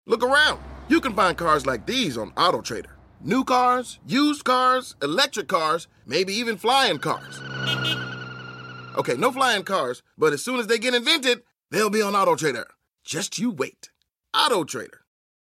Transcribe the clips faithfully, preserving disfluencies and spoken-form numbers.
Look around. You can find cars like these on AutoTrader. New cars, used cars, electric cars, maybe even flying cars. Okay, no flying cars, but as soon as they get invented, they'll be on AutoTrader. Just you wait. AutoTrader.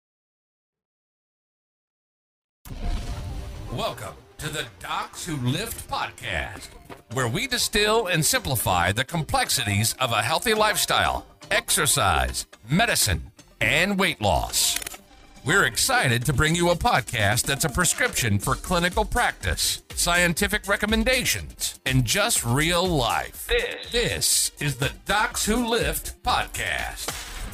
Welcome to the Docs Who Lift podcast, where we distill and simplify the complexities of a healthy lifestyle, exercise, medicine, and weight loss. We're excited to bring you a podcast that's a prescription for clinical practice, scientific recommendations, and just real life. This, this is the Docs Who Lift podcast.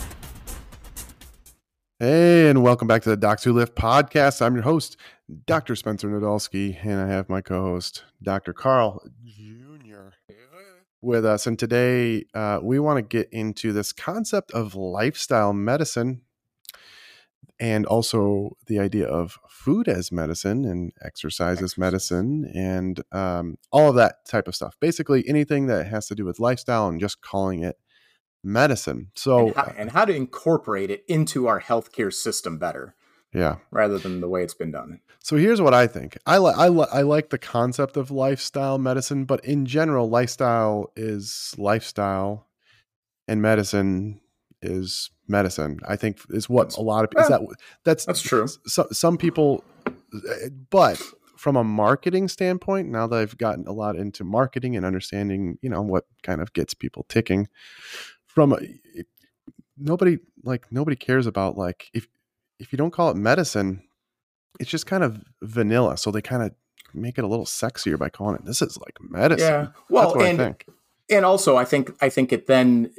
Hey, and welcome back to the Docs Who Lift podcast. I'm your host, Doctor Spencer Nadolski, and I have my co-host, Doctor Carl Junior with us. And today uh, we want to get into this concept of lifestyle medicine and also the idea of food as medicine and exercise as medicine and um, all of that type of stuff. Basically anything that has to do with lifestyle and just calling it medicine. So, and how, and how to incorporate it into our healthcare system better. Yeah. Rather than the way it's been done. So here's what I think. I like I, li- I like the concept of lifestyle medicine, but in general, lifestyle is lifestyle and medicine is medicine. I think is what a lot of people, is that that's, that's true. So, some people, but from a marketing standpoint, now that I've gotten a lot into marketing and understanding, you know, what kind of gets people ticking from a, it, nobody like nobody cares about like, if, if you don't call it medicine, it's just kind of vanilla. So they kind of make it a little sexier by calling it, this is like medicine. Yeah. Well, that's what and, I think. And also I think, I think it then,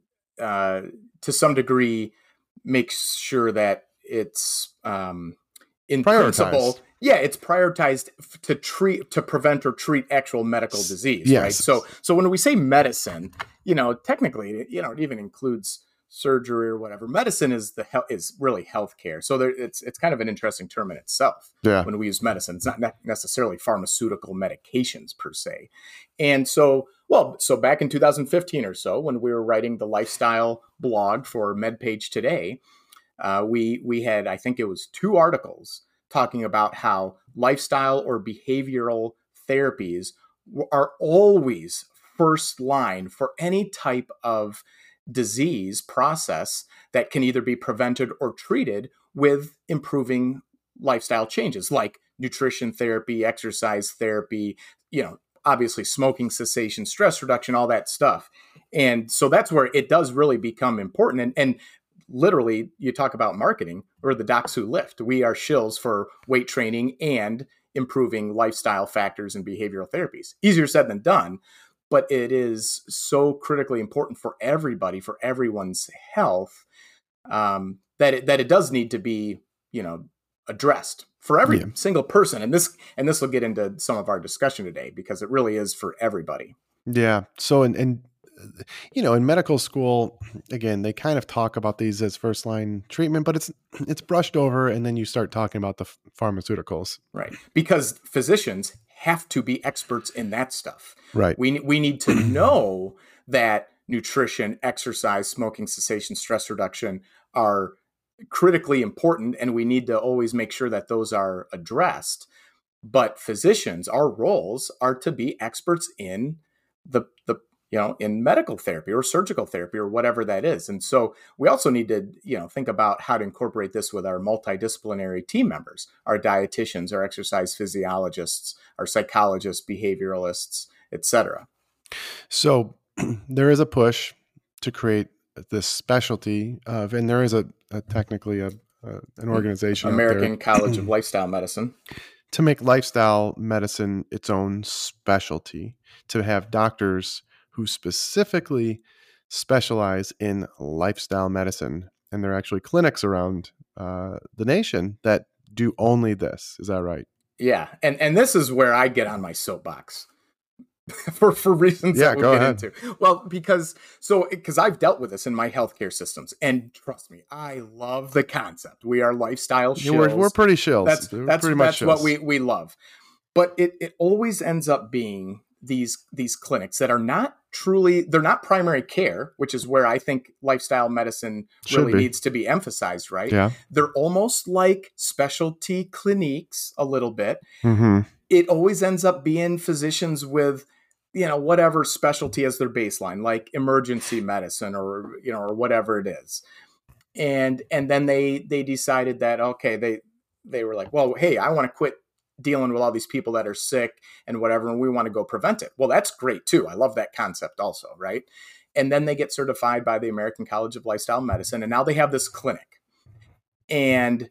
uh, to some degree makes sure that it's, um, in principle, yeah, it's prioritized to treat, to prevent or treat actual medical disease. Yes. Right. So, so when we say medicine, you know, technically, you know, it even includes surgery or whatever. Medicine is the he- is really healthcare. So there, it's it's kind of an interesting term in itself. Yeah. When we use medicine, it's not ne- necessarily pharmaceutical medications per se. And so, well, so back in two thousand fifteen or so, when we were writing the lifestyle blog for MedPage Today, uh, we we had, I think it was two articles talking about how lifestyle or behavioral therapies are always first line for any type of disease process that can either be prevented or treated with improving lifestyle changes like nutrition therapy, exercise therapy, you know, obviously smoking cessation, stress reduction, all that stuff. And so that's where it does really become important. And, and literally, you talk about marketing, we're the Docs Who Lift. We are shills for weight training and improving lifestyle factors and behavioral therapies. Easier said than done. But it is so critically important for everybody, for everyone's health, um, that it, that it does need to be, you know, addressed for every yeah. single person. And this and this will get into some of our discussion today because it really is for everybody. Yeah. So, and, and you know, in medical school, again, they kind of talk about these as first line treatment, but it's it's brushed over, and then you start talking about the pharmaceuticals, right? Because physicians have to be experts in that stuff. Right. We we need to know that nutrition, exercise, smoking cessation, stress reduction are critically important, and we need to always make sure that those are addressed. But physicians, our roles are to be experts in the the you know in medical therapy or surgical therapy or whatever that is. And so we also need to you know think about how to incorporate this with our multidisciplinary team members, our dietitians, our exercise physiologists, our psychologists, behavioralists, et cetera. So there is a push to create this specialty of, and there is a, a technically a, a an organization, American College of Lifestyle Medicine, to make lifestyle medicine its own specialty, to have doctors who specifically specialize in lifestyle medicine. And there are actually clinics around uh, the nation that do only this. Is that right? Yeah. And and this is where I get on my soapbox for, for reasons yeah, that we'll go get ahead. into. Well, because so because I've dealt with this in my healthcare systems. And trust me, I love the concept. We are lifestyle shills. Yeah, we're, we're pretty shills. That's, we're that's, pretty that's much what shills. we, we love. But it, it always ends up being these these clinics that are not truly, they're not primary care, which is where I think lifestyle medicine really needs to be emphasized, right? Yeah. They're almost like specialty cliniques a little bit. Mm-hmm. It always ends up being physicians with, you know, whatever specialty as their baseline, like emergency medicine or, you know, or whatever it is. And, and then they, they decided that, okay, they, they were like, well, hey, I want to quit dealing with all these people that are sick and whatever, and we want to go prevent it. Well, that's great too. I love that concept also, right? And then they get certified by the American College of Lifestyle Medicine, and now they have this clinic. And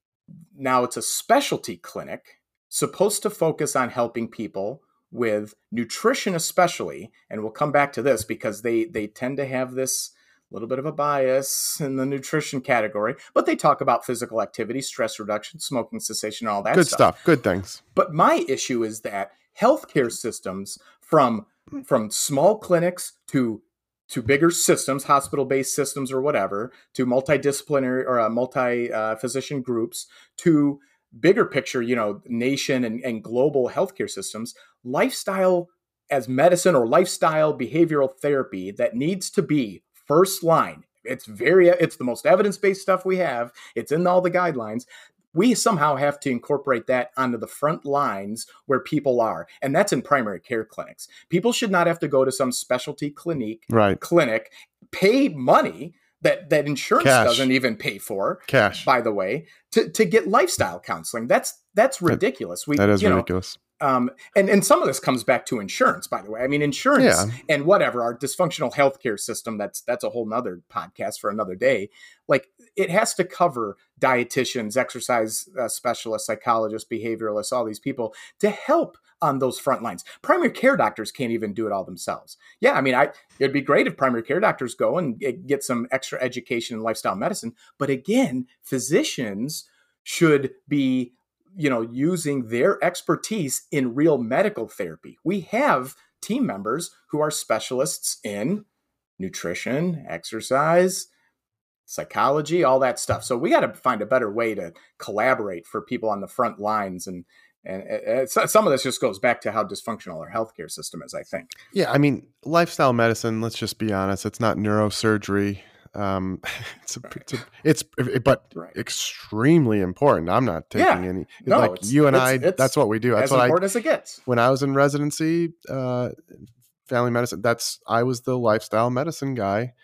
now it's a specialty clinic supposed to focus on helping people with nutrition especially, and we'll come back to this because they they tend to have this little bit of a bias in the nutrition category, but they talk about physical activity, stress reduction, smoking cessation, all that Good stuff. stuff. Good things. But my issue is that healthcare systems, from from small clinics to to bigger systems, hospital-based systems or whatever, to multidisciplinary or uh, multi-physician uh, groups, to bigger picture, you know, nation and, and global healthcare systems, lifestyle as medicine or lifestyle behavioral therapy that needs to be first line. It's very, it's the most evidence-based stuff we have. It's in all the guidelines. We somehow have to incorporate that onto the front lines where people are. And that's in primary care clinics. People should not have to go to some specialty clinic, right. clinic, pay money that, that insurance Cash. doesn't even pay for, Cash. by the way, to, to get lifestyle counseling. That's, that's ridiculous. We, that is you know, ridiculous. Um, and, and some of this comes back to insurance, by the way. I mean, insurance Yeah. and whatever, our dysfunctional healthcare system, that's that's a whole nother podcast for another day. Like, it has to cover dietitians, exercise uh, specialists, psychologists, behavioralists, all these people to help on those front lines. Primary care doctors can't even do it all themselves. Yeah, I mean, I it'd be great if primary care doctors go and get some extra education in lifestyle medicine. But again, physicians should be, you know, using their expertise in real medical therapy. We have team members who are specialists in nutrition, exercise, psychology, all that stuff. So we got to find a better way to collaborate for people on the front lines. And, and uh, some of this just goes back to how dysfunctional our healthcare system is, I think. Yeah. I mean, lifestyle medicine, let's just be honest. It's not neurosurgery. Um, it's, a, Right. it's, a, it's, but Right. extremely important. I'm not taking Yeah. any, No, like it's- you and it's- I, it's that's what we do. That's as what I, important as it gets. when I was in residency, uh, family medicine, that's, I was the lifestyle medicine guy,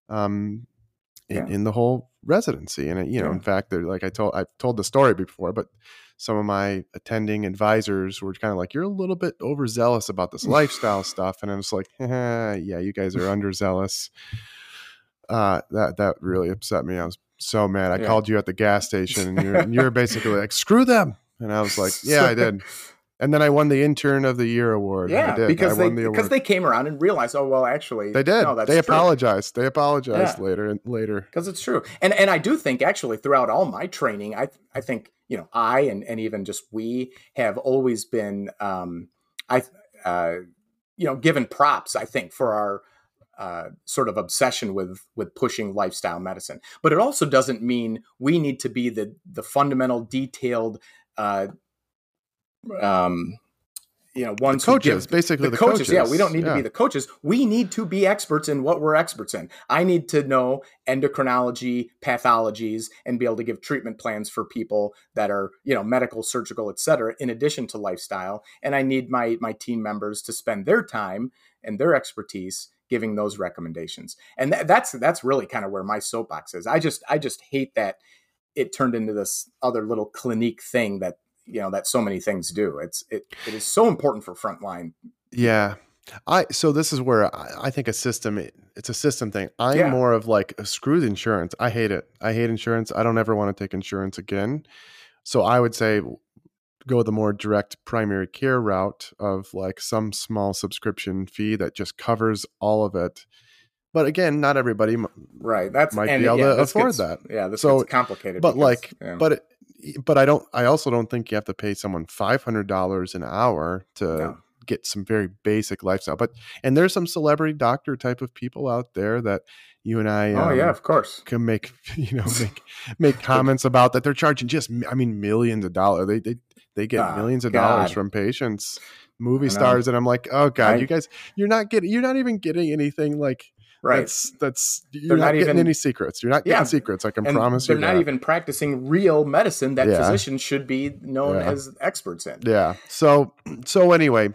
um, in, Yeah. in the whole residency. And, you know, Yeah. in fact, they're like, I told, I've told the story before, but some of my attending advisors were kind of like, you're a little bit overzealous about this lifestyle stuff. And I was like, eh, yeah, you guys are underzealous. Uh, that, that really upset me. I was so mad. I Yeah. called you at the gas station and you're, and you're basically like, screw them. And I was like, yeah, I did. And then I won the intern of the year award. Yeah, I did. because I they won the because award. they came around and realized, oh well, actually They did. No, that's they true. apologized. They apologized Yeah. later and later. Because it's true. And and I do think actually throughout all my training, I I think, you know, I and, and even just we have always been um I uh you know, given props, I think, for our uh sort of obsession with with pushing lifestyle medicine. But it also doesn't mean we need to be the the fundamental detailed uh um you know, ones The coaches, who give, basically the, the coaches. Yeah, coaches. we don't need Yeah. to be the coaches. We need to be experts in what we're experts in. I need to know endocrinology, pathologies, and be able to give treatment plans for people that are, you know, medical, surgical, et cetera, in addition to lifestyle. And I need my my team members to spend their time and their expertise giving those recommendations. And th- that's that's really kind of where my soapbox is. I just I just hate that it turned into this other little clinique thing that, you know, that so many things do. It's it it is so important for frontline. Yeah. I so this is where I, I think a system it's a system thing. I'm Yeah. more of like screw the insurance. I hate it. I hate insurance. I don't ever want to take insurance again. So I would say go the more direct primary care route of like some small subscription fee that just covers all of it. But again, not everybody m- Right. That's might and be able yeah, to this afford gets- that. Yeah, this So, gets complicated. But because, like, yeah. but it, but I don't. I also don't think you have to pay someone five hundred dollars an hour to No. get some very basic lifestyle. But and there's some celebrity doctor type of people out there that you and I. Oh um, yeah, of course. Can make you know make make comments about that they're charging just I mean millions of dollars. They they they get Oh, millions of God. dollars from patients, movie I know. stars, and I'm like, oh God, Right. you guys, you're not getting, you're not even getting anything like Right. that's that's you're They're not, not getting even- any secrets. You're not getting Yeah. secrets. I can And promise they're you not that. even practicing real medicine that Yeah. physicians should be known Yeah. as experts in. Yeah. So so anyway,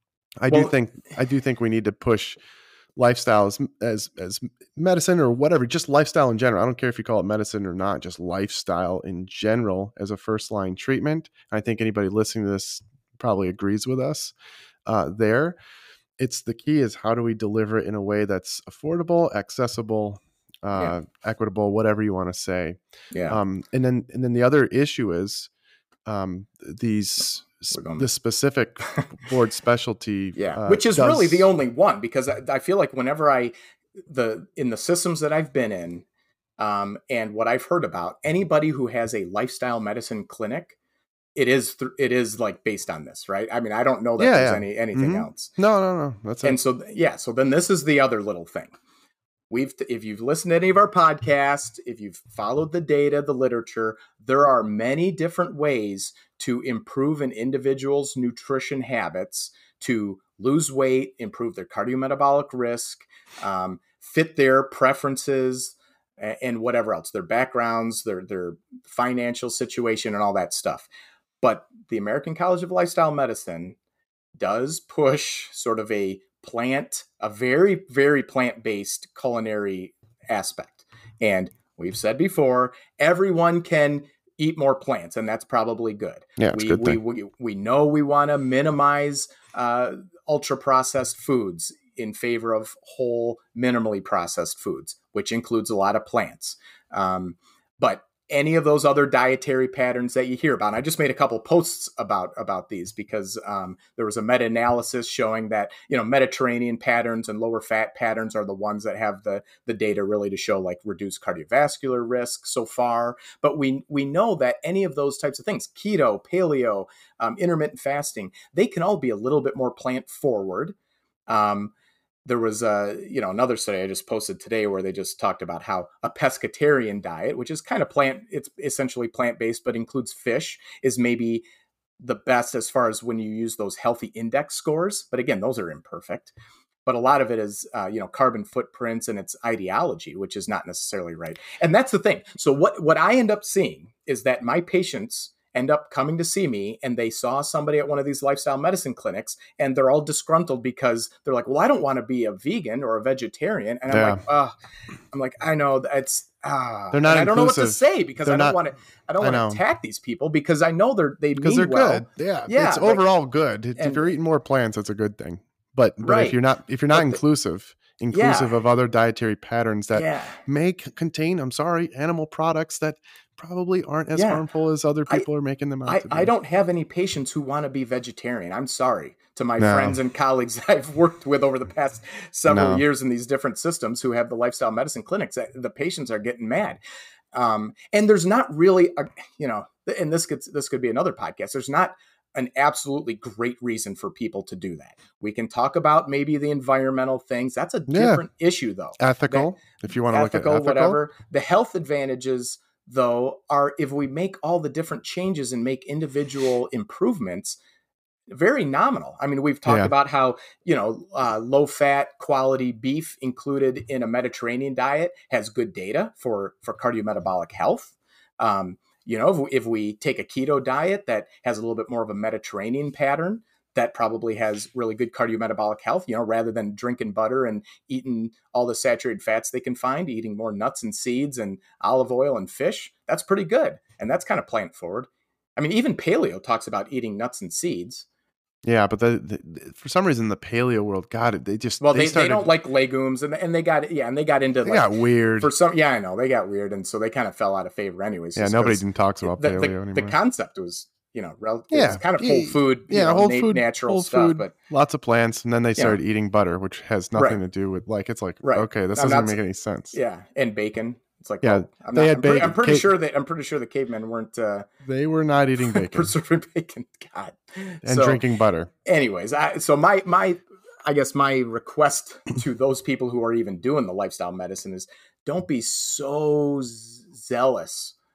I do Well- think I do think we need to push lifestyle as, as as medicine or whatever, just lifestyle in general. I don't care if you call it medicine or not, just lifestyle in general as a first line treatment. I think anybody listening to this probably agrees with us uh, there. It's the key is how do we deliver it in a way that's affordable, accessible, uh, equitable, whatever you want to say. Yeah. Um, and then and then the other issue is um, these We're going- the specific board specialty. Yeah, uh, which is does- really the only one, because I, I feel like whenever I the in the systems that I've been in, um, and what I've heard about, anybody who has a lifestyle medicine clinic, it is th- it is like based on this, right? I mean, I don't know that Yeah, there's yeah. any anything Mhm. else. No, no, no. That's it. And so yeah, so then this is the other little thing. We've if you've listened to any of our podcasts, if you've followed the data, the literature, there are many different ways to improve an individual's nutrition habits, to lose weight, improve their cardiometabolic risk, um, fit their preferences, a- and whatever else, their backgrounds, their their financial situation, and all that stuff. But the American College of Lifestyle Medicine does push sort of a plant, a very, very plant-based culinary aspect. And we've said before, everyone can eat more plants, and that's probably good. Yeah, it's we, a good we, thing. we, we know we want to minimize uh, ultra-processed foods in favor of whole, minimally processed foods, which includes a lot of plants. Um, but any of those other dietary patterns that you hear about. And I just made a couple posts about about these because um, there was a meta-analysis showing that, you know, Mediterranean patterns and lower fat patterns are the ones that have the the data really to show like reduced cardiovascular risk so far. But we we know that any of those types of things, keto, paleo, um, intermittent fasting, they can all be a little bit more plant forward. Um, There was a, you know, another study I just posted today where they just talked about how a pescatarian diet, which is kind of plant, it's essentially plant-based, but includes fish, is maybe the best as far as when you use those healthy index scores. But again, those are imperfect. But a lot of it is, uh, you know, carbon footprints and its ideology, which is not necessarily right. And that's the thing. So what, what I end up seeing is that my patients end up coming to see me and they saw somebody at one of these lifestyle medicine clinics and they're all disgruntled because they're like, well, I don't want to be a vegan or a vegetarian. And I'm Yeah. like, oh, I'm like, I know that's, ah, They're not and I don't know what to inclusive. say because They're I don't not- want to, I don't I want know. to attack these people because I know they're, they because mean they're well. good. Yeah, Yeah, it's but- overall good. If, if and- you're eating more plants, that's a good thing. But but Right. if you're not if you're not But the- inclusive, inclusive Yeah. of other dietary patterns that Yeah. may c- contain, I'm sorry, animal products that probably aren't as Yeah. harmful as other I- people are making them out I, to be. I don't have any patients who want to be vegetarian. I'm sorry to my No. friends and colleagues that I've worked with over the past several No. years in these different systems who have the lifestyle medicine clinics. that The patients are getting mad. Um, and there's not really, a, you know, and this could, this could be another podcast. There's not an absolutely great reason for people to do that. We can talk about maybe the environmental things. That's a Yeah. different issue though. Ethical, if you want to look at Ethical, ethical. whatever. The health advantages, though, are if we make all the different changes and make individual improvements, very nominal. I mean, we've talked Yeah. about how, you know, uh, low fat quality beef included in a Mediterranean diet has good data for, for cardiometabolic health. Um, you know, if we, if we take a keto diet that has a little bit more of a Mediterranean pattern, that probably has really good cardiometabolic health, you know, rather than drinking butter and eating all the saturated fats they can find, eating more nuts and seeds and olive oil and fish. That's pretty good. And that's kind of plant forward. I mean, even paleo talks about eating nuts and seeds. Yeah, but the, the, for some reason, the paleo world, God, they just Well, they, they, started, don't like legumes, and and they got yeah, and they got into They like got weird. for some. Yeah, I know they got weird, and so they kind of fell out of favor, anyways. yeah, just nobody 'cause even talks about the, paleo the, anymore. the concept was, you know, rel- it Yeah, was kind of yeah, whole food, you yeah, know, whole na- food, natural whole stuff, food, but lots of plants, and then they started eating butter, which has nothing Right. to do with like it's like Right. okay, this I'm doesn't not- make any sense. yeah, and bacon. It's like, Yeah, well, I'm, they not, had I'm, pretty, bacon. I'm pretty Cave- sure that I'm pretty sure the cavemen weren't uh, They were not eating bacon preserving bacon. God, and So, drinking butter. anyways, I, so my my I guess my request to those people who are even doing the lifestyle medicine is don't be so z- zealous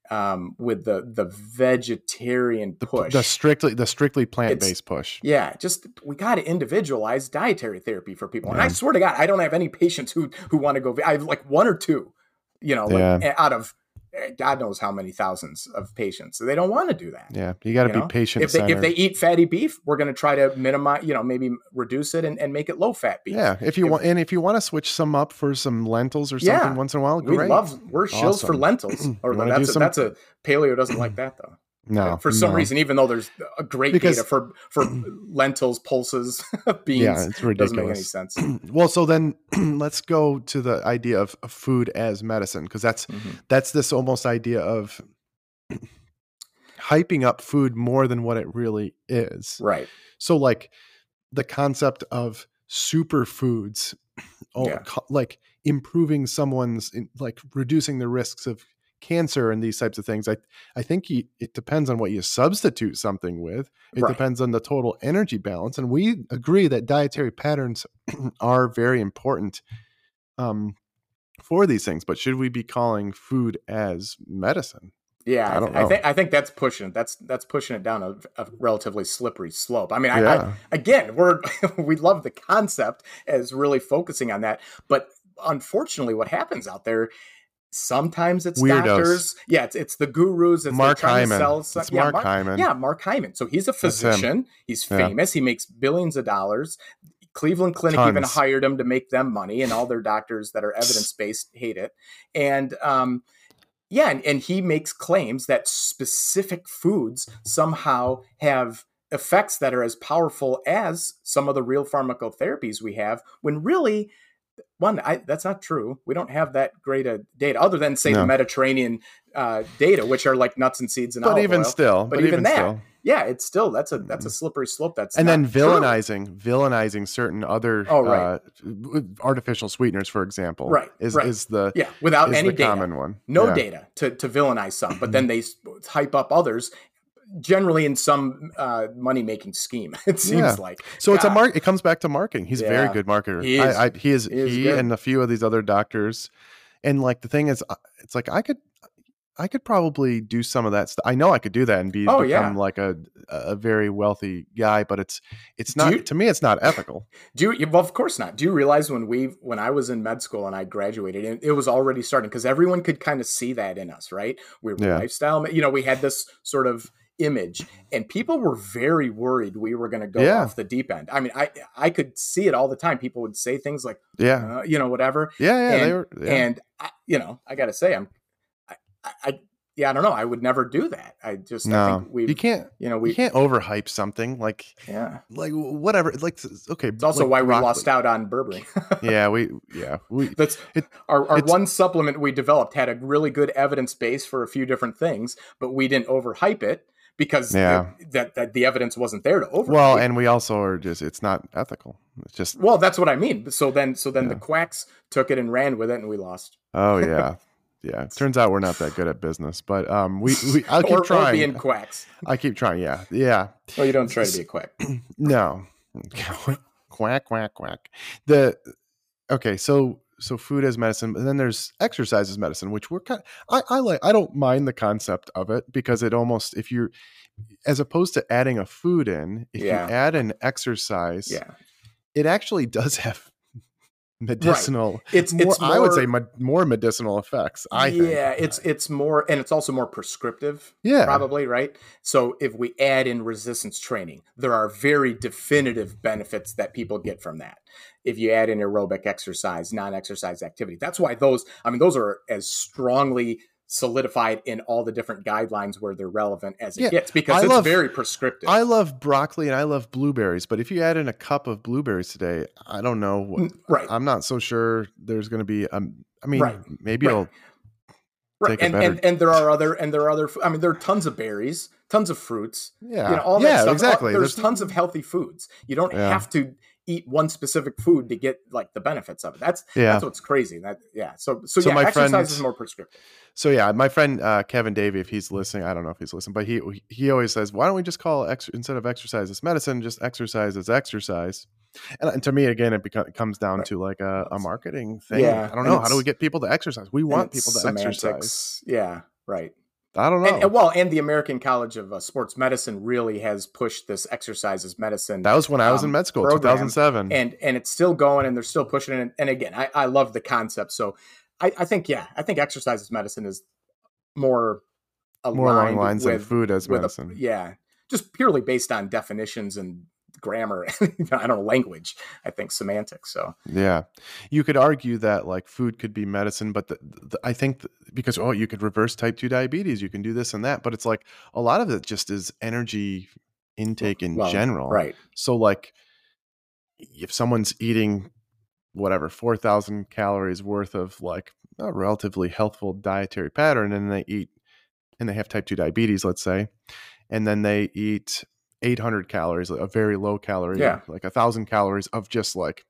um, with the the vegetarian The, push. the strictly the strictly plant based push. Yeah, just we got to individualize dietary therapy for people. And Yeah. I swear to God, I don't have any patients who who want to go. I have like one or two, you know, like Yeah. out of God knows how many thousands of patients. So they don't want to do that. Yeah, you got to You be know? patient If they centered. if they eat fatty beef, we're going to try to minimize, you know, maybe reduce it and, and make it low fat beef. Yeah, if you If- want, and if you want to switch some up for some lentils or something Yeah. once in a while, We great. love we're shills for Awesome. lentils. Or You wanna that's do a, some- that's a paleo doesn't like that though. No, For some no. reason, even though there's a great Because- data for for lentils, pulses, beans, Yeah, it's ridiculous. doesn't make any sense. Well, so then let's go to the idea of of food as medicine, because that's Mhm. that's this almost idea of hyping up food more than what it really is. Right. So, like the concept of superfoods, oh, Yeah. co- like improving someone's, in- like reducing the risks of cancer and these types of things. I I think you, it depends on what you substitute something with. It Right. depends on the total energy balance, and we agree that dietary patterns are very important um, for these things. But should we be calling food as medicine? Yeah, I I, don't th- I know. think I think that's pushing that's that's pushing it down a, a relatively slippery slope. I mean, I, Yeah. I again, we're we love the concept as really focusing on that, but unfortunately, what happens out there. Sometimes it's Weirdos. doctors. Yeah, it's it's the gurus. It's Mark they're trying to Hyman. sell some- It's yeah, Mark Hyman. Yeah, Mark Hyman. So he's a That's him. physician. He's Yeah. famous. He makes billions of dollars. Cleveland Clinic even Tons. hired him to make them money, and all their doctors that are evidence based hate it. And um, yeah, and, and he makes claims that specific foods somehow have effects that are as powerful as some of the real pharmacotherapies we have, when really, one, I, that's not true. We don't have that great a data, other than say No. the Mediterranean uh, data, which are like nuts and seeds and But olive even oil. still, but, but even, even that, still. yeah, it's still that's a that's a slippery slope. That's And then not true. villainizing, villainizing certain other Oh, right. uh, artificial sweeteners, for example, Right, is right. is the Yeah, without is any the data, common one. no Yeah. data to to villainize some, but then they s- hype up others. Generally, in some uh, money making scheme, it seems Yeah. like. So it's a God. mark. It comes back to marketing. He's a very Yeah. good marketer. He is. I, I, he is. He is He good. and a few of these other doctors. And like the thing is, uh, it's like I could, I could probably do some of that stuff. I know I could do that and be Oh, become yeah. like a a very wealthy guy. But it's it's Do not you- to me. It's not ethical. Do you, well, of course not. Do you realize when we when I was in med school and I graduated, it, it was already starting because everyone could kind of see that in us, right? We were Yeah. lifestyle, you know, we had this sort of image, and people were very worried we were going to go Yeah. off the deep end. I mean, I I could see it all the time. People would say things like, Yeah. uh, you know, whatever, Yeah. Yeah. and, they were. Yeah. and I, you know, I got to say, I'm, I, I, I, yeah, I don't know, I would never do that. I just, I no, think we, you can't. you know, we, you can't overhype something like yeah. like whatever. Like okay, It's also like why we broccoli. lost out on Burberry. Yeah, we yeah we That's It- our, our it's- one supplement we developed had a really good evidence base for a few different things, but we didn't overhype it because Yeah. the, that, that the evidence wasn't there to overhype. well, and we also are just it's not ethical. It's just well, that's what I mean. So then, so then the Yeah. quacks took it and ran with it, and we lost. oh yeah. Yeah, it turns out we're not that good at business, but um, we, we I'll keep or, or trying. being quacks. I keep trying. Yeah, yeah. Well, you don't try to be a quack. No, quack, quack, quack. The okay, so so food as medicine, and then there's exercise as medicine, which we're kind. I I like. I don't mind the concept of it because it almost if you're as opposed to adding a food in, if Yeah. you add an exercise, Yeah, it actually does have medicinal. it's More, it's more, I would say me- more medicinal effects. I think. yeah, it's it's more, and it's also more prescriptive. Yeah. Probably right. So if we add in resistance training, there are very definitive benefits that people get from that. If you add in aerobic exercise, non-exercise activity, that's why those. I mean, those are as strongly solidified in all the different guidelines where they're relevant as it Yeah, gets, because I it's love- very prescriptive. I love broccoli and I love blueberries, but if you add in a cup of blueberries today, I don't know. What, Mm, right. I'm not so sure there's going to be. Um, I mean, Right. maybe Right. it'll. Right, take a and, better- and and there are other and there are other. I mean, there are tons of berries, tons of fruits. Yeah. You know, all yeah. that stuff. Exactly. There's, There's- tons of healthy foods. You don't Yeah. have to eat one specific food to get like the benefits of it. That's Yeah. that's what's crazy. That yeah. So so, So yeah, my exercise friend- is more prescriptive. So yeah, my friend uh, Kevin Davey, if he's listening, I don't know if he's listening, but he he always says, "Why don't we just call ex- instead of exercise as medicine, just exercise as exercise?" And, and to me, again, it, beco- it comes down Right. to like a, a marketing thing. Yeah, I don't and know. How do it's- we get people to exercise? We want And it's people to exercise. semantics. Yeah. Right. I don't know. And, and well, and the American College of uh, Sports Medicine really has pushed this exercise as medicine. That was when I was um, in med school, program, two thousand seven. And and it's still going, and they're still pushing it. And again, I, I love the concept. So I, I think, yeah, I think exercise as medicine is more aligned more along lines with, than food as with medicine. A, yeah, just purely based on definitions and grammar. I don't know, language. I think semantics. So yeah, you could argue that like food could be medicine, but the, the, I think the, because oh, you could reverse type two diabetes, you can do this and that, but it's like a lot of it just is energy intake in well, general, right? So like if someone's eating whatever four thousand calories worth of like a relatively healthful dietary pattern, and they eat and they have type two diabetes, let's say, and then they eat eight hundred calories, a very low calorie, yeah. like a thousand calories of just like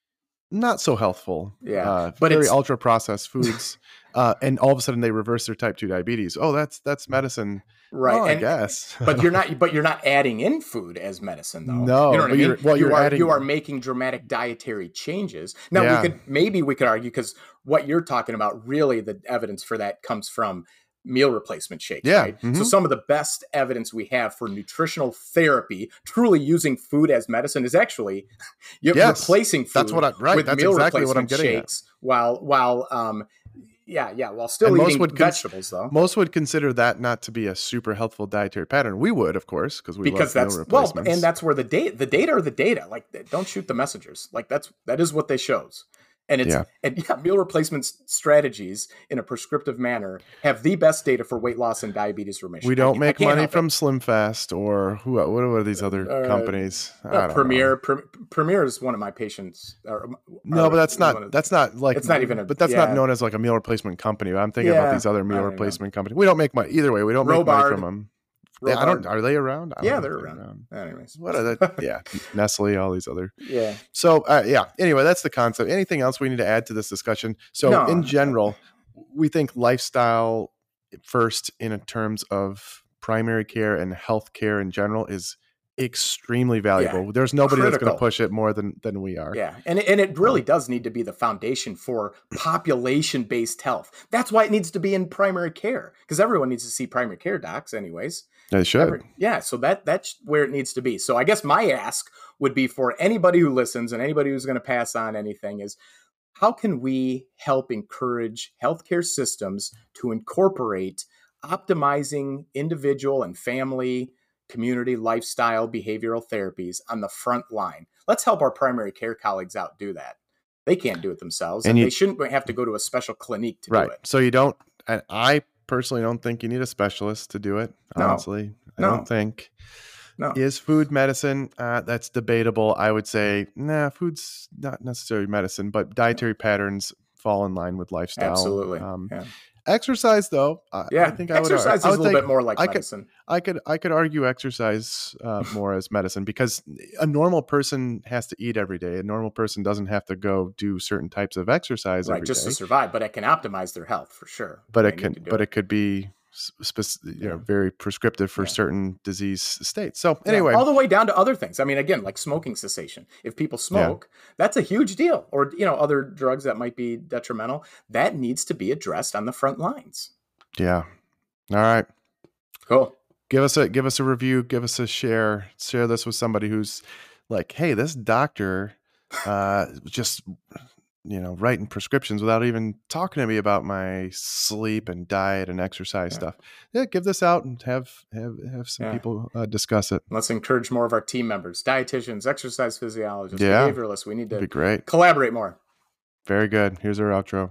not so healthful, yeah, uh, but very it's ultra processed foods, uh, and all of a sudden they reverse their type two diabetes. Oh, that's that's medicine, right? Oh, I and, guess. But you're not, but you're not adding in food as medicine, though. No, you know what I mean. Well, you you're are adding... you are making dramatic dietary changes. Now yeah. we could maybe we could argue because what you're talking about, really, the evidence for that comes from meal replacement shakes, yeah. right? Mm-hmm. So some of the best evidence we have for nutritional therapy, truly using food as medicine, is actually you're yes. replacing food That's what I, right. with That's meal exactly replacement what I'm getting shakes, at. while while um yeah yeah while still and eating most would vegetables cons- though. Most would consider that not to be a super healthful dietary pattern. We would, of course, because we because love that's meal well, replacements. and that's where the data the data are the data. Like, don't shoot the messengers. Like that's that is what they shows. And it's yeah. and yeah, meal replacement strategies in a prescriptive manner have the best data for weight loss and diabetes remission. We don't I, make I money help from it. Slim Fast or who? What are these other Uh, companies? I Uh, don't Premier, know. Pre- Premier is one of my patients. Or, No, or but that's one not of- that's not like It's not even a- But that's yeah. not known as like a meal replacement company. I'm thinking Yeah, about these other I meal don't know. replacement companies. We don't make money either way. We don't make money Robard. from them. They, I don't. Are they around? I don't Yeah, know if they're around. Anyways, What are they? Yeah, Nestle, all these other. yeah. So uh, yeah. Anyway, that's the concept. Anything else we need to add to this discussion? So No. in general, we think lifestyle first in terms of primary care and health care in general is extremely valuable. Yeah. There's nobody that's going Critical. to push it more than than we are. Yeah, and and it really does need to be the foundation for population-based health. That's why it needs to be in primary care, because everyone needs to see primary care docs, anyways. They should. Every- yeah, so that that's where it needs to be. So I guess my ask would be for anybody who listens and anybody who's going to pass on anything is, how can we help encourage healthcare systems to incorporate optimizing individual and family, community, lifestyle, behavioral therapies on the front line? Let's help our primary care colleagues out do that. They can't do it themselves, and, And you- they shouldn't have to go to a special clinic to Right. do it. So you don't, and I personally don't think you need a specialist to do it. No. Honestly, I No. don't think. No. Is food medicine? Uh, that's debatable. I would say, nah, food's not necessarily medicine, but dietary patterns fall in line with lifestyle. Absolutely. Um, yeah. Exercise, though, I, yeah. I think I would. Exercise I is would a little think- bit more like I could- medicine. I could I could argue exercise uh, more as medicine, because a normal person has to eat every day. A normal person doesn't have to go do certain types of exercise Right, every just day. to survive, but it can optimize their health for sure. But They it need can to do but it could be spec- you know, Yeah. very prescriptive for Yeah. certain disease states. So Yeah, anyway, all the way down to other things. I mean, again, like smoking cessation. If people smoke, that's a huge deal. Or, you know, other drugs that might be detrimental. That needs to be addressed on the front lines. yeah. All right. Cool. Give us a give us a review, give us a share. Share this with somebody who's like, hey, this doctor uh just you know, writing prescriptions without even talking to me about my sleep and diet and exercise Yeah. stuff. Yeah, give this out and have have have some Yeah. people uh, discuss it. Let's encourage more of our team members, dietitians, exercise physiologists, Yeah. behavioralists. We need It'd be to great. collaborate more. Very good. Here's our outro.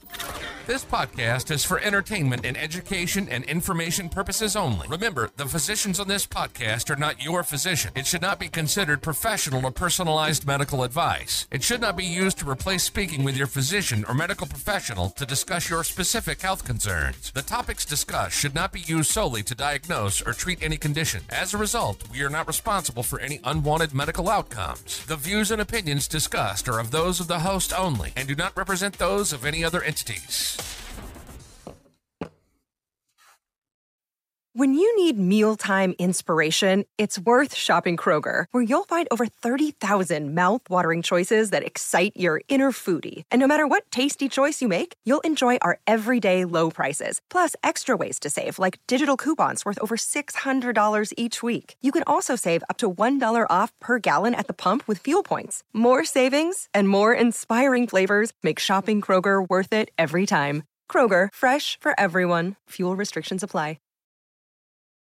This podcast is for entertainment and education and information purposes only. Remember, the physicians on this podcast are not your physician. It should not be considered professional or personalized medical advice. It should not be used to replace speaking with your physician or medical professional to discuss your specific health concerns. The topics discussed should not be used solely to diagnose or treat any condition. As a result, we are not responsible for any unwanted medical outcomes. The views and opinions discussed are of those of the host only and do not represent those of any other entities. When you need mealtime inspiration, it's worth shopping Kroger, where you'll find over thirty thousand mouth-watering choices that excite your inner foodie. And no matter what tasty choice you make, you'll enjoy our everyday low prices, plus extra ways to save, like digital coupons worth over six hundred dollars each week. You can also save up to one dollar off per gallon at the pump with fuel points. More savings and more inspiring flavors make shopping Kroger worth it every time. Kroger, fresh for everyone. Fuel restrictions apply.